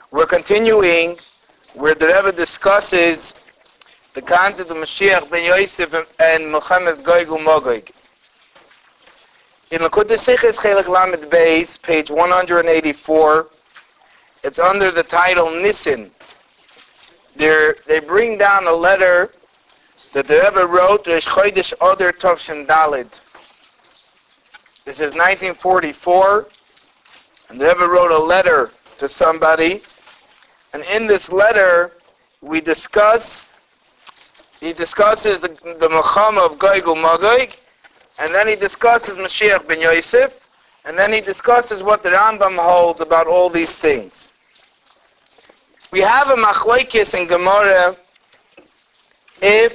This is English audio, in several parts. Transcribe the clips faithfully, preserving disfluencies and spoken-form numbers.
We're continuing where the Rebbe discusses the concept of Mashiach ben Yosef and Milchemes Gog uMagog. In Likutei Sichos Chelik Lamed Beis, page one hundred eighty-four, it's under the title Nissen. They're, they bring down a letter that the Rebbe wrote, Reish Chodesh Adar Tovshin Dalid. This is nineteen forty-four, and the Rebbe wrote a letter to somebody, and in this letter we discuss, he discusses the, the Milchama of Gog uMagog, and then he discusses Mashiach ben Yosef, and then he discusses what the Rambam holds about all these things. We have a machlokes in Gemara if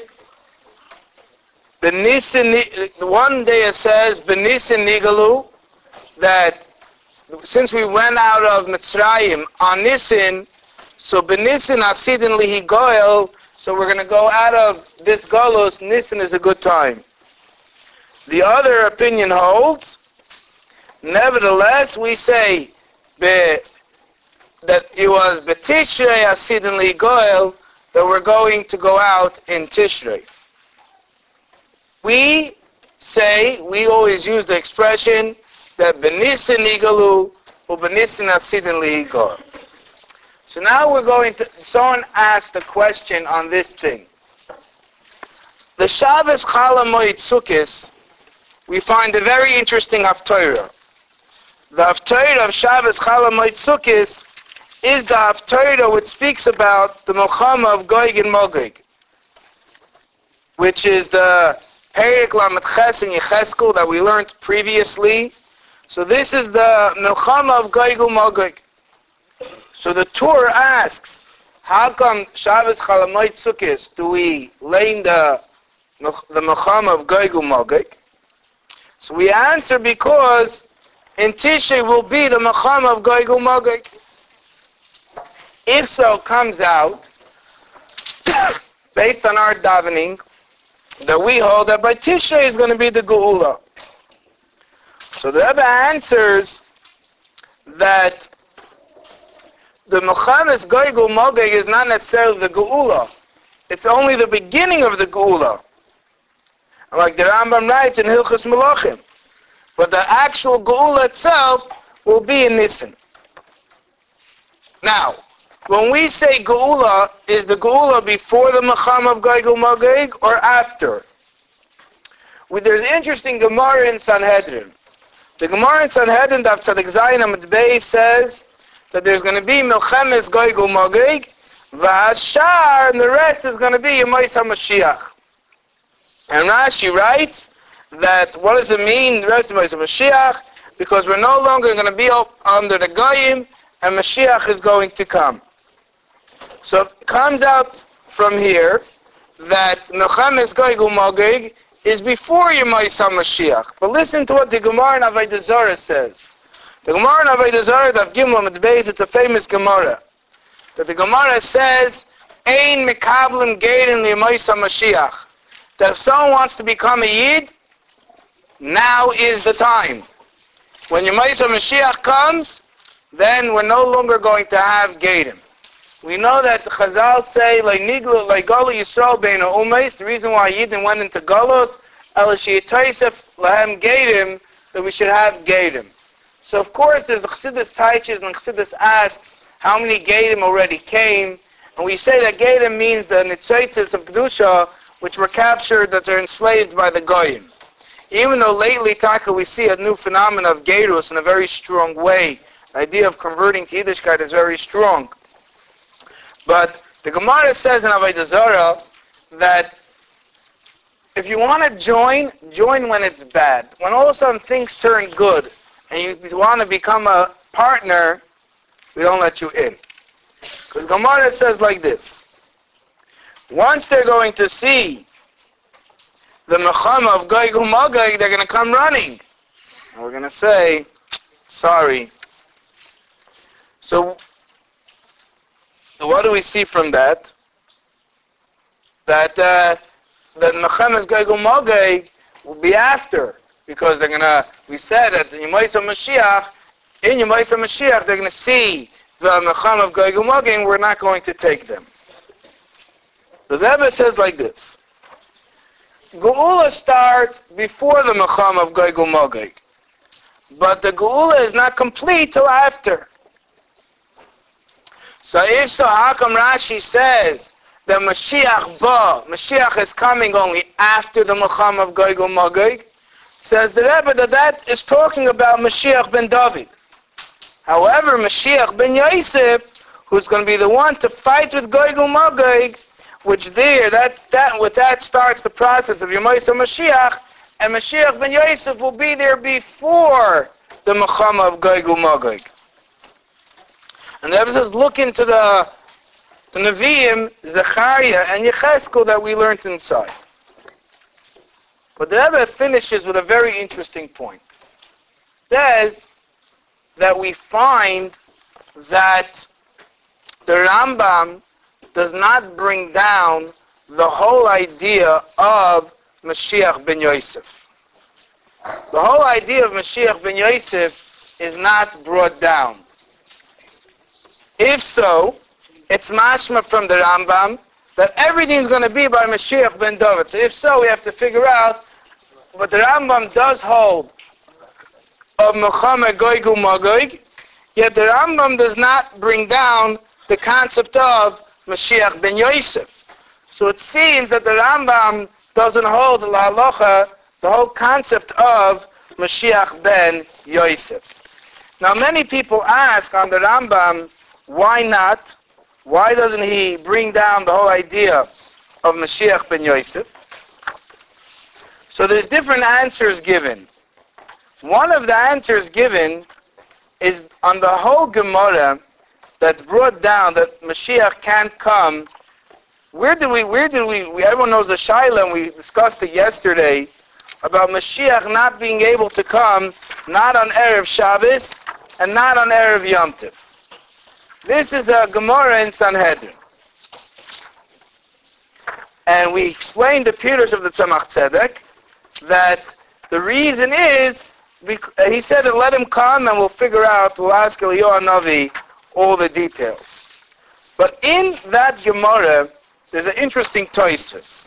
Benisin, one day it says Benisin Nigalu, that since we went out of Mitzrayim on Nisin, so Benisin Asidin Lihi Goel, so we're going to go out of this Golos, Nisin is a good time. The other opinion holds, nevertheless, we say be, that it was B'Tishrei Asidin Lihi Goel, that we're going to go out in Tishrei. We say, we always use the expression that Benisin Nigalu or Benisin Asidin Lihi Goel. So now we're going to, someone asked a question on this thing. The Shabbos Chol HaMoed Sukkos, we find a very interesting Haftorah. The Haftorah of Shabbos Chol HaMoed Sukkos is the Haftorah which speaks about the Milchama of Gog and Magog, which is the Perek Lamed Ches in Yecheskel that we learned previously. So this is the Milchama of Gog uMagog. So the Torah asks, how come Shabbos Chol HaMoed Sukkos do we learn the the Milchama of Gog uMagog? So we answer because in Tishrei will be the Milchama of Gog uMagog. If so, comes out based on our davening that we hold that by Tishrei is going to be the Geula. So the Rebbe answers that the Milchemes Gog uMagog is not necessarily the Geula. It's only the beginning of the Geula. Like the Rambam writes in Hilchos Melachim. But the actual Geula itself will be in Nisan. Now, when we say Geula, is the Geula before the Milchama of Gog uMagog or after? Well, there's an interesting Gemara in Sanhedrin. The Gemara in Sanhedrin, Daf Tzadik Zayin Amud Beis, says that there's going to be Milchemes Gog uMagog, V'Hashar, and the rest is going to be Yemos HaMashiach. And Rashi writes that, what does it mean, the rest of Yemos HaMashiach? Because we're no longer going to be up under the Goyim, and Mashiach is going to come. So it comes out from here that Milchemes Gog uMagog is before Yemos HaMashiach. But listen to what the Gemara in Avodah Zarah says. The Gemara in Avodah Zarah, Daf Gimel Amud Beis, it's a famous Gemara. That the Gemara says, Ein Mekablim Gerin Yemos HaMashiach. That if someone wants to become a Yid, now is the time. When Yemos HaMashiach comes, then we're no longer going to have Gerim. We know that the Chazal say, like Niglu, like Galo Yisrael Beina Umeis, the reason why Yidden went into Galos, El Shiyataisef Lahem Gerim, that we should have Gerim. So of course there's the Chassidus Taiches, and Chassidus asks how many Gerim already came, and we say that Gerim means the Nitzoitzes of Kedusha, which were captured, that are enslaved by the Goyim. Even though lately, Taka, we see a new phenomenon of Gerus in a very strong way. The idea of converting to Yiddishkeit is very strong. But the Gemara says in Avodah Zarah that if you want to join, join when it's bad. When all of a sudden things turn good and you want to become a partner, we don't let you in. Because Gemara says like this. Once they're going to see the Milchama of Gog uMagog, they're going to come running. And we're going to say, sorry. So, so what do we see from that? That uh, that Milchemes Gog uMagog will be after, because they're gonna. We said that in Yemos HaMashiach, in Yemos HaMashiach, they're gonna see the Mecham of Gog and Magog, we're not going to take them. The Rebbe says like this. Geula starts before the Mecham of Gog and Magog. But the Geula is not complete till after. So if so, how come Rashi says that Mashiach ba, Mashiach is coming only after the Mecham of Gog and Magog? Says the Rebbe that that is talking about Mashiach ben David. However, Mashiach ben Yosef, who's going to be the one to fight with Gog and Magog, which there, that, that, with that starts the process of Yemais Mashiach, and Mashiach ben Yosef will be there before the Mecham of Gog and Magog. And the Rebbe says, look into the, the Nevi'im, Zechariah, and Yecheskel that we learned inside. But the Rebbe finishes with a very interesting point. It says that we find that the Rambam does not bring down the whole idea of Mashiach ben Yosef. The whole idea of Mashiach ben Yosef is not brought down. If so, it's mashma from the Rambam that everything's going to be by Mashiach ben David. So if so, we have to figure out what the Rambam does hold of Mecham Gog and Magog, yet the Rambam does not bring down the concept of Mashiach ben Yosef. So it seems that the Rambam doesn't hold the halacha, the whole concept of Mashiach ben Yosef. Now many people ask on the Rambam, why not? Why doesn't he bring down the whole idea of Mashiach ben Yosef? So there's different answers given. One of the answers given is on the whole Gemara that's brought down that Mashiach can't come. Where did we, where did we, we everyone knows the Shaila, and we discussed it yesterday, about Mashiach not being able to come, not on Erev Shabbos, and not on Erev Yom Tov. This is a Gemara in Sanhedrin. And we explained the Pirush of the Tzemach Tzedek, that the reason is, he said to let him come and we'll figure out, we'll ask Eliyahu Navi all the details. But in that Gemara, there's an interesting Tosfos.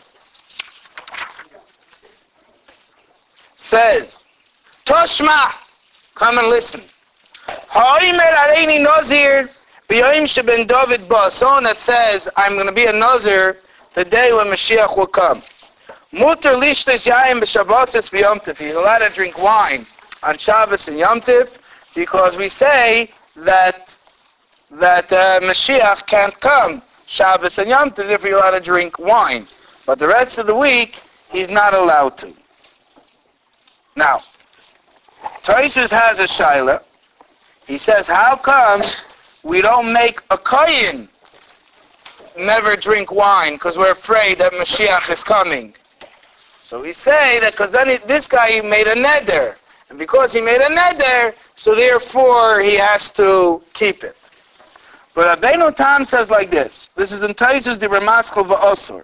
Says, Toshma, come and listen. Ha'omer areini nazir b'yoyim sheben David ba. Someone that says, I'm going to be a nazir the day when Mashiach will come. Muter lishtes yayim b'shabbosis b'yom tov. He's allowed to drink wine on Shabbos and Yom Tov because we say that that uh, Mashiach can't come Shabbos and Yom Tov if you're allowed to drink wine. But the rest of the week, he's not allowed to. Now, Tosfos has a shaila. He says, how come we don't make a kohen never drink wine because we're afraid that Mashiach is coming? So we say that because then he, this guy he made a neder. And because he made a neder, so therefore he has to keep it. But Rabbeinu Tam says like this. This is in Tosfos the Ramatzkel v'Osur.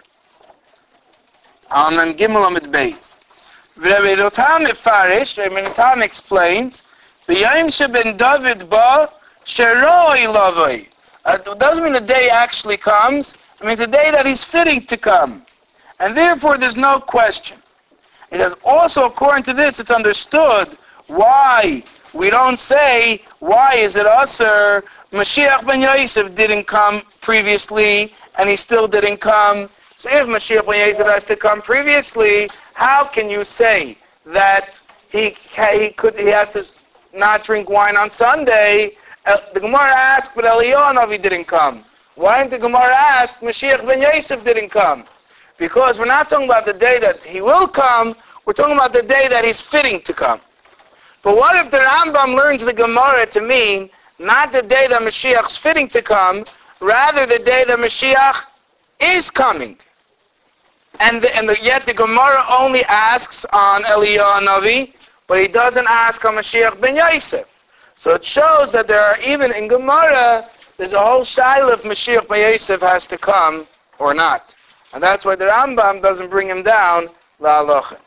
On Gimel Amid Beis. Rabbeinu Tam Mefarish, Rabbeinu Tam explains, B'yayim sheben David ba sheroi lavoi. It doesn't mean the day actually comes. It means the day that he's fitting to come. And therefore there's no question. It is also, according to this, it's understood why we don't say, why is it usher? Mashiach ben Yosef didn't come previously, and he still didn't come. So if Mashiach ben Yosef has to come previously, how can you say that he he could he has to not drink wine on Sunday? Uh, the Gemara asked, but Eliyahu Navi didn't come. Why didn't the Gemara ask, Mashiach ben Yosef didn't come? Because we're not talking about the day that he will come, we're talking about the day that he's fitting to come. But what if the Rambam learns the Gemara to mean not the day that Mashiach's fitting to come, rather the day that Mashiach is coming? And, the, and the, yet the Gemara only asks on Eliyahu Navi, but he doesn't ask on Mashiach ben Yosef. So it shows that there are, even in Gemara, there's a whole shaila if Mashiach ben Yosef has to come or not. And that's why the Rambam doesn't bring him down, la halacha.